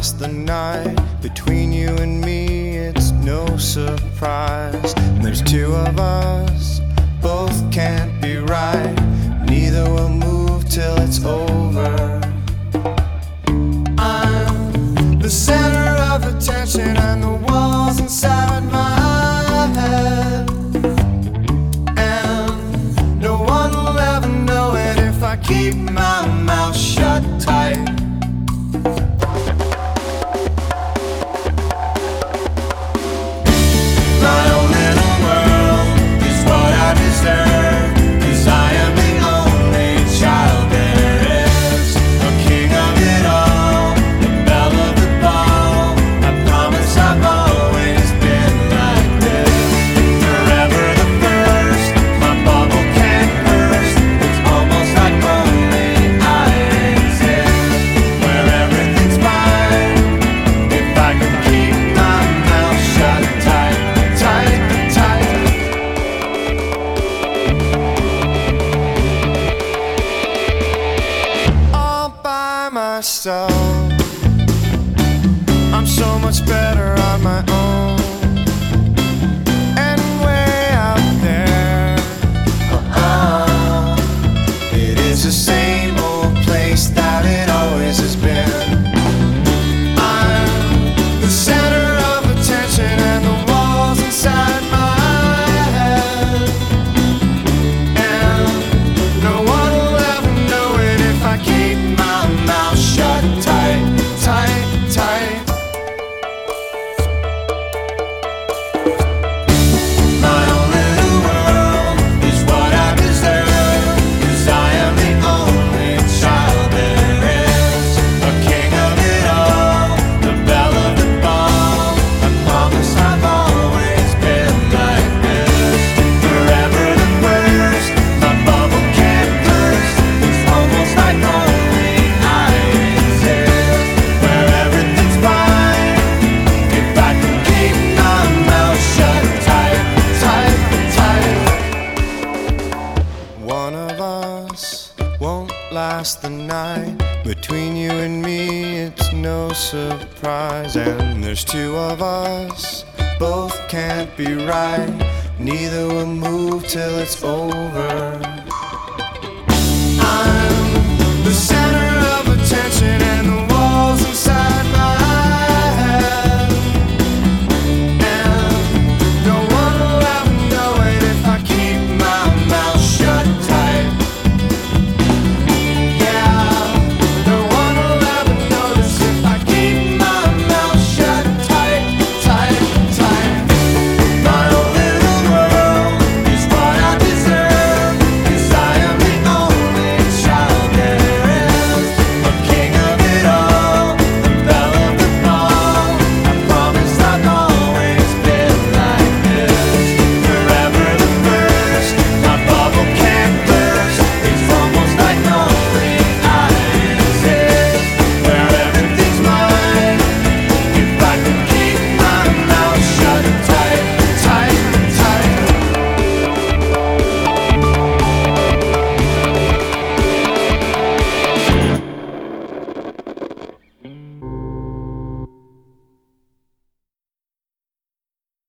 last the night. Between you and me, it's no surprise. And there's two of us, both can't be right. Neither will move till it's over. I'm the center of attention, and the walls inside my head. And no one will ever know it if I keep my mouth shut tight. My own little world is what I deserve, 'cause I am the only child there is. A king of it all, the belle of the ball. I promise I've always been like this. Forever the first, my bubble can't burst. It's almost like only I exist, where everything's fine if I can keep my mouth shut tight, tight, tight. All by myself, I'm so much better on my own. And way out there, it is the same old place that it always has been. I'm the center of attention, and the walls inside my head. And no one will ever know it if I keep my mouth shut tight, tight, tight. My own little world is what I deserve, 'cause I am the only child there is. A king of it all, the belle of the ball. I promise I've always been like this. Forever the first, my bubble can't burst. It's almost like only I exist, where everything's fine if I can keep my mouth shut tight, tight, tight. One of us won't last the night. Between you and me, it's no surprise. And there's two of us, both can't be right. Neither will move till it's over. I'm